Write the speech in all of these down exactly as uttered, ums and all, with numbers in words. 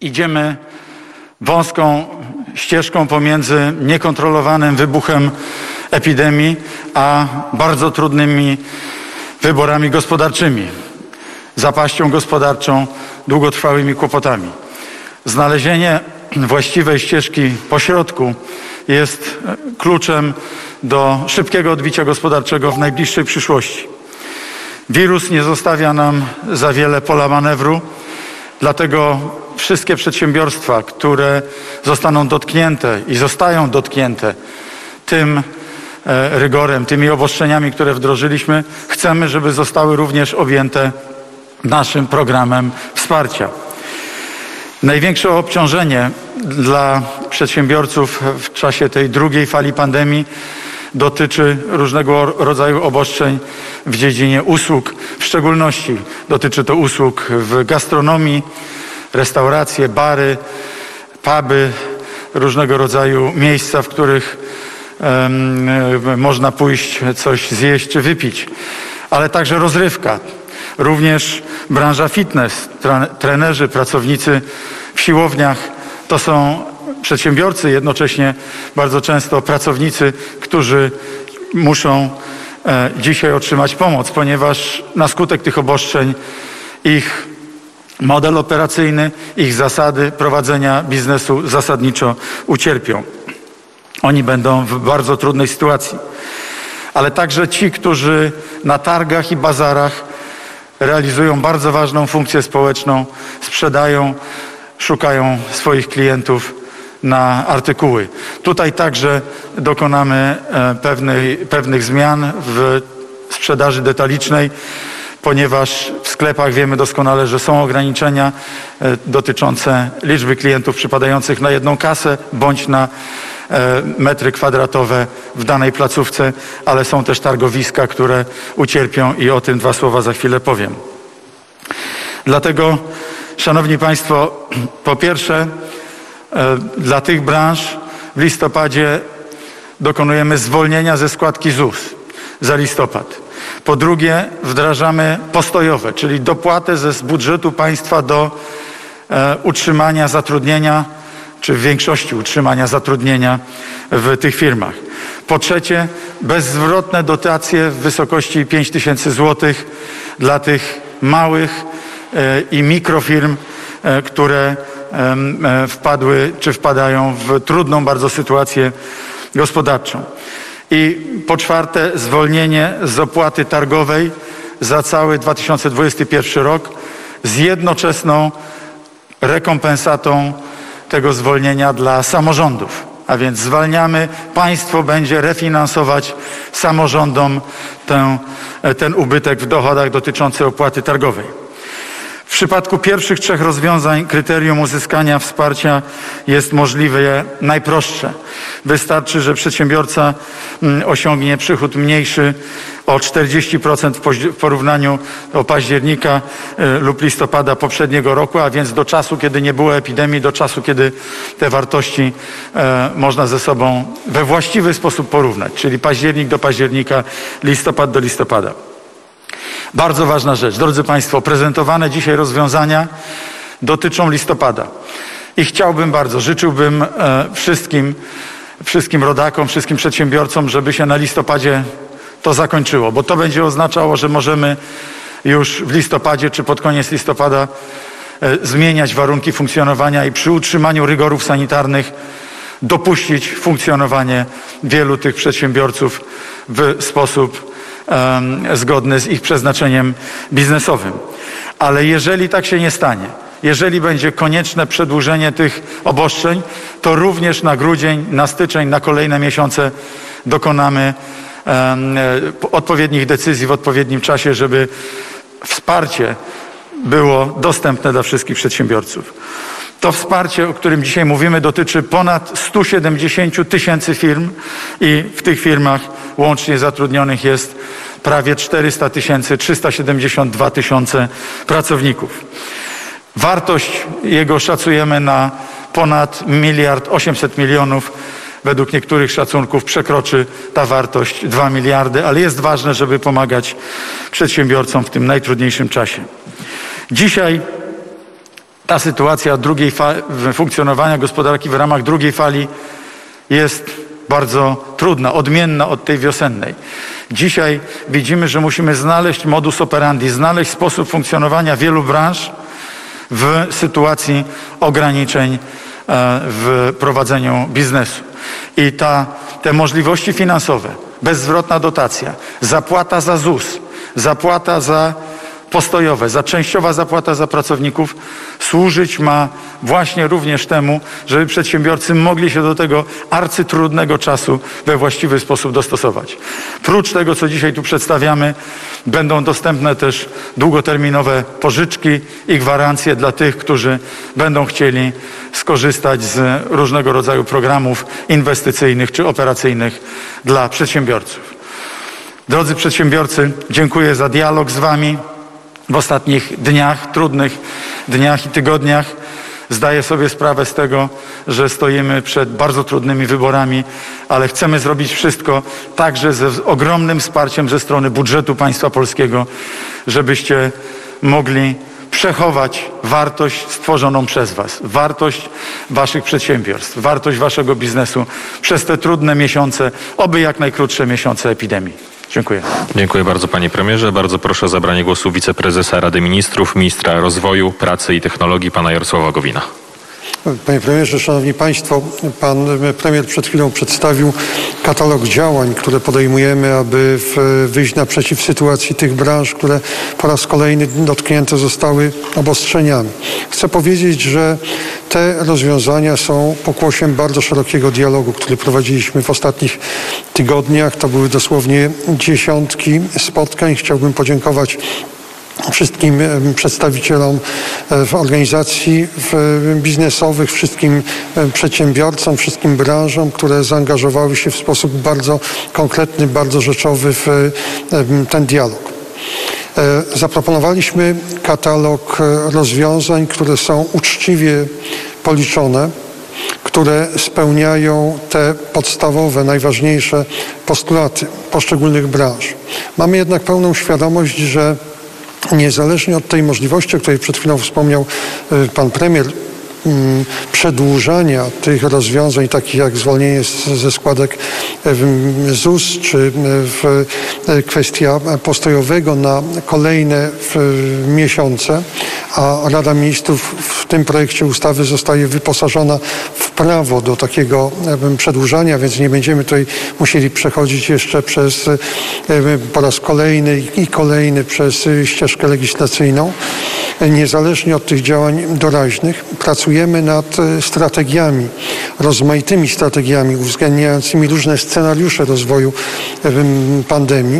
idziemy wąską ścieżką pomiędzy niekontrolowanym wybuchem epidemii, a bardzo trudnymi wyborami gospodarczymi, zapaścią gospodarczą, długotrwałymi kłopotami. Znalezienie właściwej ścieżki pośrodku jest kluczem do szybkiego odbicia gospodarczego w najbliższej przyszłości. Wirus nie zostawia nam za wiele pola manewru, dlatego wszystkie przedsiębiorstwa, które zostaną dotknięte i zostają dotknięte tym rygorem, tymi obostrzeniami, które wdrożyliśmy, chcemy, żeby zostały również objęte naszym programem wsparcia. Największe obciążenie dla przedsiębiorców w czasie tej drugiej fali pandemii dotyczy różnego rodzaju obostrzeń w dziedzinie usług. W szczególności dotyczy to usług w gastronomii, restauracje, bary, puby, różnego rodzaju miejsca, w których um, można pójść coś zjeść czy wypić, ale także rozrywka. Również branża fitness, trenerzy, pracownicy w siłowniach to są przedsiębiorcy, jednocześnie bardzo często pracownicy, którzy muszą e, dzisiaj otrzymać pomoc, ponieważ na skutek tych obostrzeń ich model operacyjny, ich zasady prowadzenia biznesu zasadniczo ucierpią. Oni będą w bardzo trudnej sytuacji. Ale także ci, którzy na targach i bazarach realizują bardzo ważną funkcję społeczną, sprzedają, szukają swoich klientów na artykuły. Tutaj także dokonamy pewnej, pewnych zmian w sprzedaży detalicznej, ponieważ w sklepach wiemy doskonale, że są ograniczenia dotyczące liczby klientów przypadających na jedną kasę bądź na metry kwadratowe w danej placówce, ale są też targowiska, które ucierpią i o tym dwa słowa za chwilę powiem. Dlatego, szanowni państwo, po pierwsze, dla tych branż w listopadzie dokonujemy zwolnienia ze składki Z U S za listopad. Po drugie, wdrażamy postojowe, czyli dopłatę ze z budżetu państwa do e, utrzymania zatrudnienia, czy w większości utrzymania zatrudnienia w tych firmach. Po trzecie, bezzwrotne dotacje w wysokości pięć tysięcy złotych dla tych małych e, i mikrofirm, e, które e, wpadły czy wpadają w trudną bardzo sytuację gospodarczą. I po czwarte, zwolnienie z opłaty targowej za cały dwa tysiące dwudziesty pierwszy rok z jednoczesną rekompensatą tego zwolnienia dla samorządów. A więc zwalniamy, państwo będzie refinansować samorządom ten, ten ubytek w dochodach dotyczący opłaty targowej. W przypadku pierwszych trzech rozwiązań kryterium uzyskania wsparcia jest możliwe najprostsze. Wystarczy, że przedsiębiorca osiągnie przychód mniejszy o czterdzieści procent w porównaniu do października lub listopada poprzedniego roku, a więc do czasu, kiedy nie było epidemii, do czasu, kiedy te wartości e, można ze sobą we właściwy sposób porównać, czyli październik do października, listopad do listopada. Bardzo ważna rzecz. Drodzy państwo, prezentowane dzisiaj rozwiązania dotyczą listopada. I chciałbym bardzo, życzyłbym e, wszystkim, wszystkim rodakom, wszystkim przedsiębiorcom, żeby się na listopadzie to zakończyło, bo to będzie oznaczało, że możemy już w listopadzie czy pod koniec listopada e, zmieniać warunki funkcjonowania i przy utrzymaniu rygorów sanitarnych dopuścić funkcjonowanie wielu tych przedsiębiorców w sposób zgodny z ich przeznaczeniem biznesowym. Ale jeżeli tak się nie stanie, jeżeli będzie konieczne przedłużenie tych obostrzeń, to również na grudzień, na styczeń, na kolejne miesiące dokonamy um, odpowiednich decyzji w odpowiednim czasie, żeby wsparcie było dostępne dla wszystkich przedsiębiorców. To wsparcie, o którym dzisiaj mówimy, dotyczy ponad stu siedemdziesięciu tysięcy firm i w tych firmach łącznie zatrudnionych jest prawie czterysta tysięcy, trzysta siedemdziesiąt dwa tysiące pracowników. Wartość jego szacujemy na ponad miliard osiemset milionów. Według niektórych szacunków przekroczy ta wartość dwa miliardy, ale jest ważne, żeby pomagać przedsiębiorcom w tym najtrudniejszym czasie. Dzisiaj ta sytuacja drugiej fali, funkcjonowania gospodarki w ramach drugiej fali jest bardzo trudna, odmienna od tej wiosennej. Dzisiaj widzimy, że musimy znaleźć modus operandi, znaleźć sposób funkcjonowania wielu branż w sytuacji ograniczeń w prowadzeniu biznesu. I ta, te możliwości finansowe, bezzwrotna dotacja, zapłata za Z U S, zapłata za postojowe, za częściowa zapłata za pracowników służyć ma właśnie również temu, żeby przedsiębiorcy mogli się do tego arcytrudnego czasu we właściwy sposób dostosować. Prócz tego, co dzisiaj tu przedstawiamy, będą dostępne też długoterminowe pożyczki i gwarancje dla tych, którzy będą chcieli skorzystać z różnego rodzaju programów inwestycyjnych czy operacyjnych dla przedsiębiorców. Drodzy przedsiębiorcy, dziękuję za dialog z Wami w ostatnich dniach, trudnych dniach i tygodniach. Zdaję sobie sprawę z tego, że stoimy przed bardzo trudnymi wyborami, ale chcemy zrobić wszystko, także ze ogromnym wsparciem ze strony budżetu państwa polskiego, żebyście mogli przechować wartość stworzoną przez Was, wartość Waszych przedsiębiorstw, wartość Waszego biznesu przez te trudne miesiące, oby jak najkrótsze miesiące epidemii. Dziękuję. Dziękuję bardzo, panie premierze. Bardzo proszę o zabranie głosu wiceprezesa Rady Ministrów, ministra rozwoju, pracy i technologii, pana Jarosława Gowina. Panie premierze, szanowni państwo, pan premier przed chwilą przedstawił katalog działań, które podejmujemy, aby wyjść naprzeciw sytuacji tych branż, które po raz kolejny dotknięte zostały obostrzeniami. Chcę powiedzieć, że te rozwiązania są pokłosiem bardzo szerokiego dialogu, który prowadziliśmy w ostatnich tygodniach. To były dosłownie dziesiątki spotkań. Chciałbym podziękować wszystkim przedstawicielom organizacji biznesowych, wszystkim przedsiębiorcom, wszystkim branżom, które zaangażowały się w sposób bardzo konkretny, bardzo rzeczowy w ten dialog. Zaproponowaliśmy katalog rozwiązań, które są uczciwie policzone, które spełniają te podstawowe, najważniejsze postulaty poszczególnych branż. Mamy jednak pełną świadomość, że niezależnie od tej możliwości, o której przed chwilą wspomniał pan premier, przedłużania tych rozwiązań, takich jak zwolnienie ze składek Z U S, czy kwestia postojowego na kolejne miesiące, a Rada Ministrów w tym projekcie ustawy zostaje wyposażona w prawo do takiego przedłużania, więc nie będziemy tutaj musieli przechodzić jeszcze przez po raz kolejny i kolejny przez ścieżkę legislacyjną. Niezależnie od tych działań doraźnych pracujemy nad strategiami, rozmaitymi strategiami uwzględniającymi różne scenariusze rozwoju pandemii,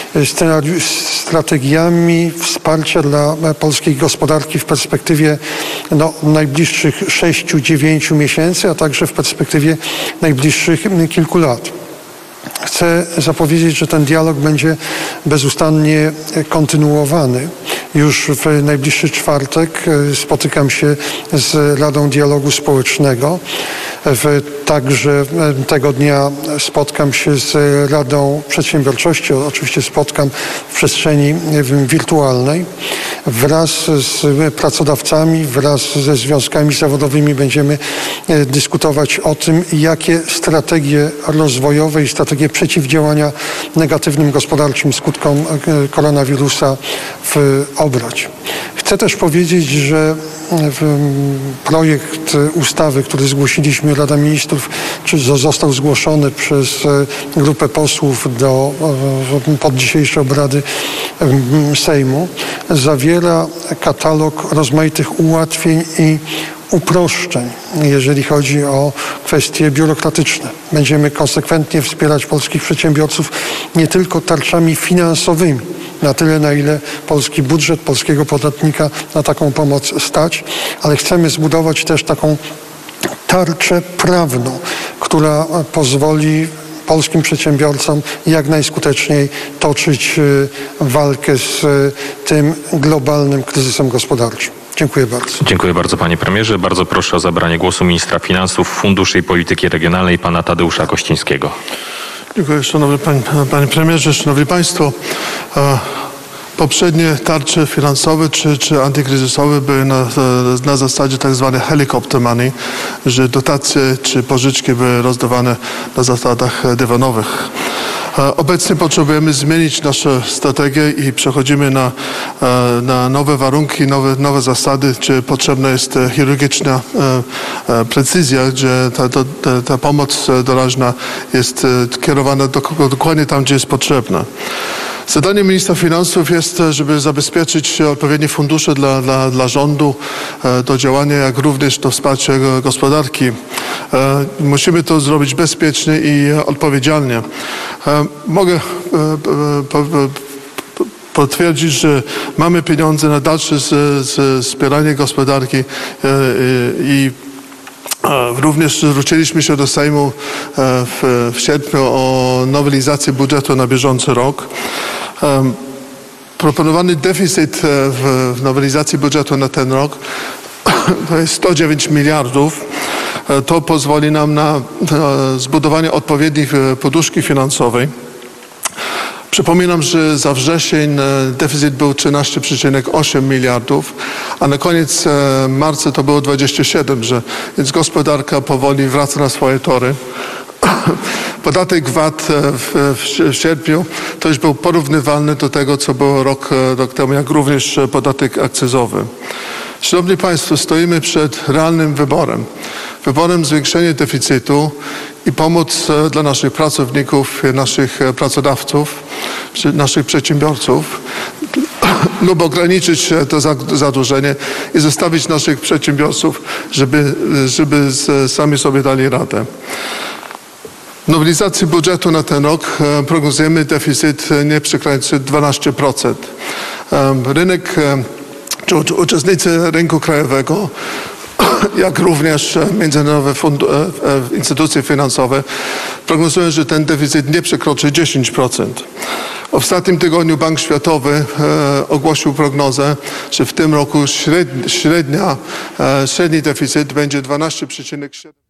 strategiami wsparcia dla polskiej gospodarki w perspektywie no, najbliższych sześciu, dziewięciu miesięcy, a także w perspektywie najbliższych kilku lat. Chcę zapowiedzieć, że ten dialog będzie bezustannie kontynuowany. Już w najbliższy czwartek spotykam się z Radą Dialogu Społecznego. Także tego dnia spotkam się z Radą Przedsiębiorczości. Oczywiście spotkam w przestrzeni wirtualnej. Wraz z pracodawcami, wraz ze związkami zawodowymi będziemy dyskutować o tym, jakie strategie rozwojowe i strategie przeciwdziałania negatywnym gospodarczym skutkom koronawirusa obrać. Chcę też powiedzieć, że projekt ustawy, który zgłosiliśmy, Rada Ministrów, czy został zgłoszony przez grupę posłów do, pod dzisiejsze obrady Sejmu, zawiera katalog rozmaitych ułatwień i uproszczeń, jeżeli chodzi o kwestie biurokratyczne. Będziemy konsekwentnie wspierać polskich przedsiębiorców nie tylko tarczami finansowymi, na tyle, na ile polski budżet, polskiego podatnika na taką pomoc stać, ale chcemy zbudować też taką tarczę prawną, która pozwoli polskim przedsiębiorcom jak najskuteczniej toczyć walkę z tym globalnym kryzysem gospodarczym. Dziękuję bardzo. Dziękuję bardzo, panie premierze. Bardzo proszę o zabranie głosu ministra finansów, funduszy i polityki regionalnej, pana Tadeusza Kościńskiego. Dziękuję, szanowny panie, panie premierze, szanowni państwo. poprzednie tarcze finansowe czy, czy antykryzysowe były na, na zasadzie tak zwane helicopter money, że dotacje czy pożyczki były rozdawane na zasadach dywanowych. Obecnie potrzebujemy zmienić naszą strategię i przechodzimy na, na nowe warunki, nowe, nowe zasady, gdzie potrzebna jest chirurgiczna precyzja, gdzie ta, ta, ta pomoc doraźna jest kierowana do, dokładnie tam, gdzie jest potrzebna. Zadaniem ministra finansów jest, żeby zabezpieczyć odpowiednie fundusze dla, dla, dla rządu do działania, jak również do wsparcia gospodarki. Musimy to zrobić bezpiecznie i odpowiedzialnie. Mogę potwierdzić, że mamy pieniądze na dalsze z, z wspieranie gospodarki i również zwróciliśmy się do Sejmu w, w sierpniu o nowelizację budżetu na bieżący rok. Proponowany deficyt w, w nowelizacji budżetu na ten rok to jest sto dziewięć miliardów. To pozwoli nam na zbudowanie odpowiedniej poduszki finansowej. Przypominam, że za wrzesień deficyt był trzynaście przecinek osiem miliardów, a na koniec marca to było dwadzieścia siedem, że, więc gospodarka powoli wraca na swoje tory. Podatek V A T w, w sierpniu to już był porównywalny do tego, co było rok, rok temu, jak również podatek akcyzowy. Szanowni Państwo, stoimy przed realnym wyborem. Wyborem zwiększenia deficytu i pomoc dla naszych pracowników, naszych pracodawców, naszych przedsiębiorców lub ograniczyć to zadłużenie i zostawić naszych przedsiębiorców, żeby, żeby sami sobie dali radę. W nowelizacji budżetu na ten rok prognozujemy deficyt nie przekraczający dwanaście procent. Rynek, czy uczestnicy rynku krajowego, jak również międzynarodowe instytucje finansowe prognozują, że ten deficyt nie przekroczy dziesięć procent. W ostatnim tygodniu Bank Światowy e, ogłosił prognozę, że w tym roku średnia, średnia, e, średni deficyt będzie dwanaście przecinek siedem.